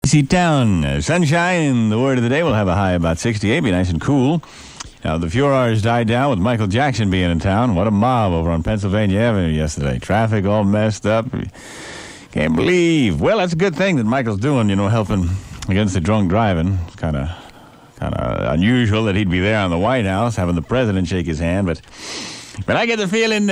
Easy Town. Sunshine, the word of the day. We'll have a high about 68, be nice and cool. Now, the furors died down with Michael Jackson being in town. What a mob over on Pennsylvania Avenue yesterday. Traffic all messed up. Can't believe. Well, that's a good thing that Michael's doing, helping against the drunk driving. It's kind of unusual that he'd be there on the White House having the president shake his hand, but I get the feeling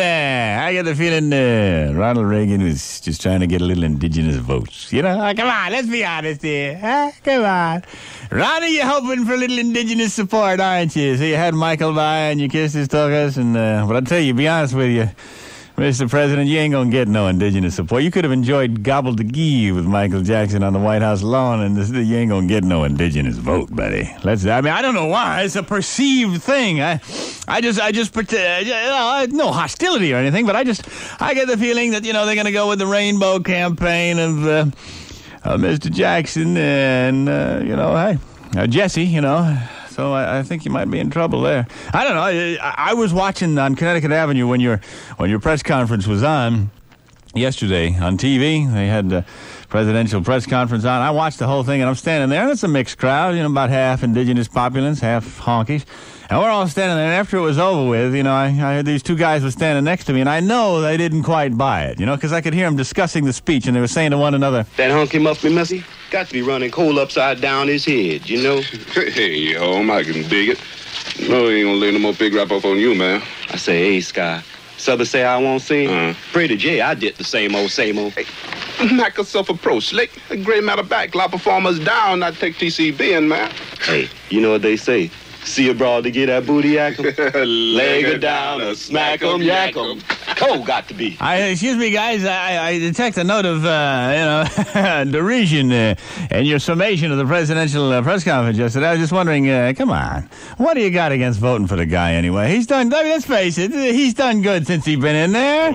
Ronald Reagan was just trying to get a little indigenous votes. Come on, let's be honest here. Huh? Come on. Ronnie, you're hoping for a little indigenous support, aren't you? So you had Michael by and you kissed his tuchus, but I'll tell you, be honest with you, Mr. President, you ain't gonna get no indigenous support. You could have enjoyed Gobble-to-Gee with Michael Jackson on the White House lawn, and you ain't gonna get no indigenous vote, buddy. I don't know why. It's a perceived thing. I just pretend, no hostility or anything, but I get the feeling that, they're gonna go with the rainbow campaign of Mr. Jackson and, Jesse, So I think you might be in trouble there. I don't know. I was watching on Connecticut Avenue when your press conference was on yesterday on TV. They had the presidential press conference on. I watched the whole thing, and I'm standing there, and it's a mixed crowd, about half indigenous populace, half honkies. And we're all standing there, and after it was over with, I heard these two guys were standing next to me, and I know they didn't quite buy it, because I could hear them discussing the speech, and they were saying to one another, "That honky must be messy. Got to be running coal upside down his head, Hey, home, I can dig it. No, he ain't gonna lay no more big rap up on you, man. I say, hey, Sky, Souther say I won't sing. Pretty J, I did the same old. Hey, knock yourself a pro, Slick. A great matter back. Lot performers down, not take TCB in, man. Hey, you know what they say? See a broad to get that booty yak 'em. Leg her down or smack 'em, yak 'em. Cole got to be. Excuse me, guys. I detect a note of, derision in your summation of the presidential press conference yesterday. I was just wondering, come on. What do you got against voting for the guy anyway? He's done, let's face it, he's done good since he's been in there.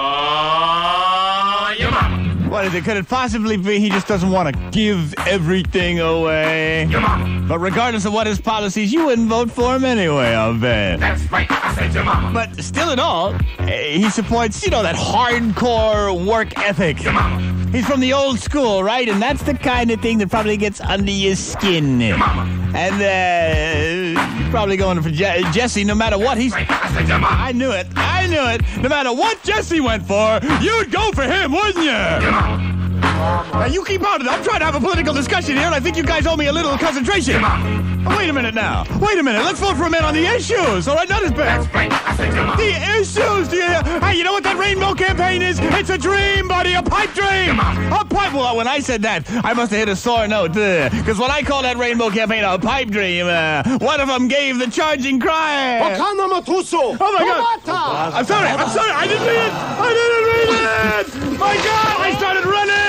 Your mama. What is it? Could it possibly be he just doesn't want to give everything away? Your mama. But regardless of what his policies, you wouldn't vote for him anyway, I'll bet. That's right, I said your mama. But still in all, he supports, that hardcore work ethic. Your mama. He's from the old school, right? And that's the kind of thing that probably gets under your skin. Your mama. And, you're probably going for Jesse no matter what he's... Right, I said your mama. I knew it. No matter what Jesse went for, you'd go for him, wouldn't you? Your mama. Now, you keep out of it. I'm trying to have a political discussion here, and I think you guys owe me a little concentration. Oh, wait a minute now. Let's vote for a man on the issues. All right, not his best. That's right, I said your mama. The issues, do you hear? Hey, you know what that rainbow campaign is? It's a dream, buddy, a pipe dream. A pipe. Well, when I said that, I must have hit a sore note. Because when I call that rainbow campaign a pipe dream, one of them gave the charging cry. Oh, my God. I'm sorry. I didn't read it. My God, I started running.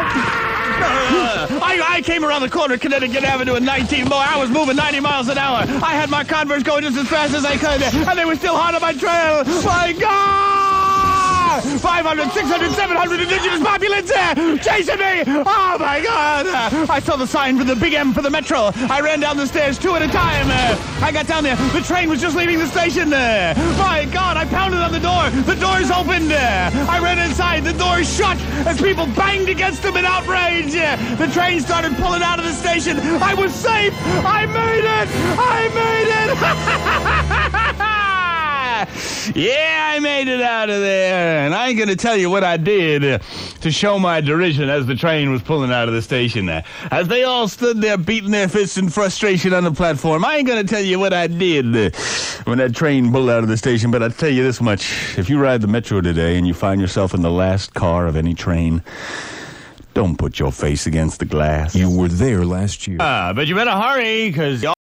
I came around the corner of Connecticut Avenue at 19. Boy, I was moving 90 miles an hour. I had my Converse going just as fast as I could, and they were still hard on my trail. My God! 500, 600, 700 indigenous populace chasing me! Oh, my God! I saw the sign for the Big M for the Metro. I ran down the stairs two at a time. I got down there. The train was just leaving the station. My God, I pounded on the door. The doors opened. I ran inside. The doors shut as people banged against them in outrage. The train started pulling out of the station. I was safe. I made it. Yeah, I made it out of there. And I ain't going to tell you what I did to show my derision as the train was pulling out of the station there. As they all stood there beating their fists in frustration on the platform, I ain't going to tell you what I did when that train pulled out of the station, but I'll tell you this much. If you ride the Metro today and you find yourself in the last car of any train, don't put your face against the glass. You were there last year. But you better hurry, because...